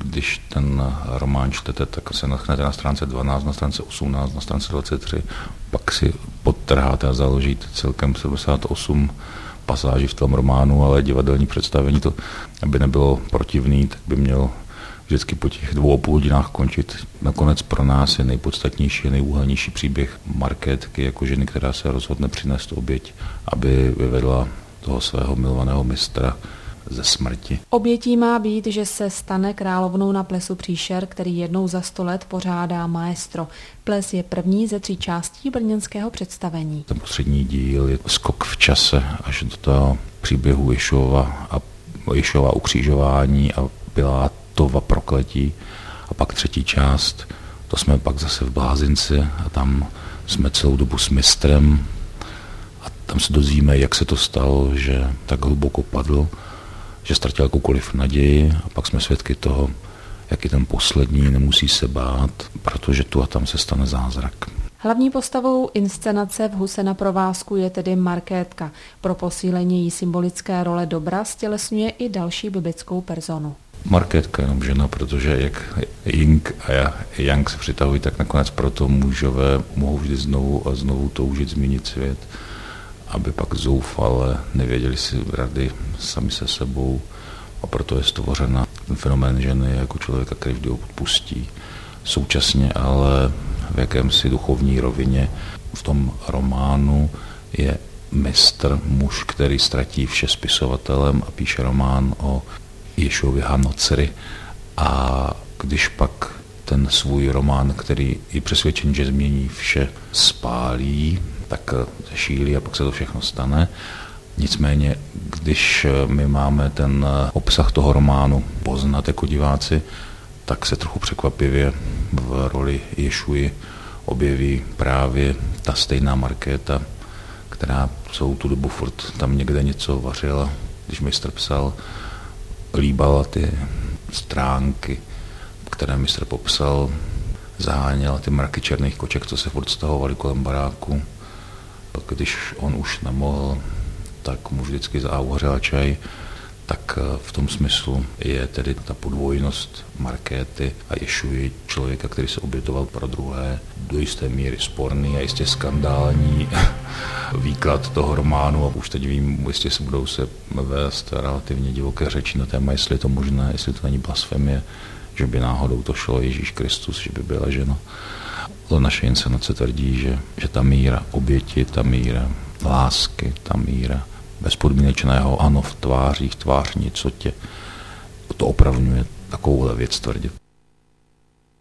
Když ten román čtete, tak se natchnete na stránce 12, na stránce 18, na stránce 23, pak si podtrháte a založíte celkem 78 pasáží v tom románu, ale divadelní představení, to, aby nebylo protivný, tak by měl vždycky po těch 2,5 hodinách končit. Nakonec pro nás je nejpodstatnější, nejúhelnější příběh Markétky jako ženy, která se rozhodne přinést oběť, aby vyvedla toho svého milovaného mistra ze smrti. Obětí má být, že se stane královnou na plesu Příšer, který jednou za 100 let pořádá Maestro. Ples je první ze 3 částí brněnského představení. Ten poslední díl je skok v čase až do toho příběhu Ježova ukřižování a Pilátova prokletí. A pak 3. část, to jsme pak zase v Blázinci a tam jsme celou dobu s mistrem a tam se dozvíme, jak se to stalo, že tak hluboko padl, že ztratil jakoukoliv naději a pak jsme svědky toho, jak i ten poslední nemusí se bát, protože tu a tam se stane zázrak. Hlavní postavou inscenace v Huse na provázku je tedy Markétka. Pro posílení její symbolické role dobra stělesňuje i další biblickou personu. Markétka je jenom žena, protože jak Ying a Yang se přitahují, tak nakonec proto mužové mohou vždy znovu a znovu toužit změnit svět, aby pak zoufale nevěděli si rady sami se sebou, a proto je stvořena ten fenomén ženy jako člověka, který vždy odpustí. Současně ale v jakémsi duchovní rovině v tom románu je mistr, muž, který ztratí vše spisovatelem a píše román o Ješově Hanocry, a když pak ten svůj román, který je přesvědčen, že změní vše, spálí, tak šílí a pak se to všechno stane. Nicméně, když my máme ten obsah toho románu poznat jako diváci, tak se trochu překvapivě v roli Ješuji objeví právě ta stejná Markéta, která celou tu dobu furt tam někde něco vařila. Když mistr psal, líbala ty stránky, které mistr popsal, zaháněla ty mraky černých koček, co se furt stahovaly kolem baráku. Když on už nemohl, tak mu vždycky zauvařila čaj, tak v tom smyslu je tedy ta podvojnost Markéty a Ješuji, člověka, který se obětoval pro druhé, do jisté míry sporný a jistě skandální výklad toho románu, a už teď vím, jistě se budou se vést relativně divoké řeči na téma, jestli je to možné, jestli to není blasfemie, že by náhodou to šlo Ježíš Kristus, že by byla žena. Ale naše inscenace tvrdí, že ta míra oběti, ta míra lásky, ta míra bezpodmínečného ano v tvářích, tvář nicotě, to opravňuje takovouhle věc tvrdit.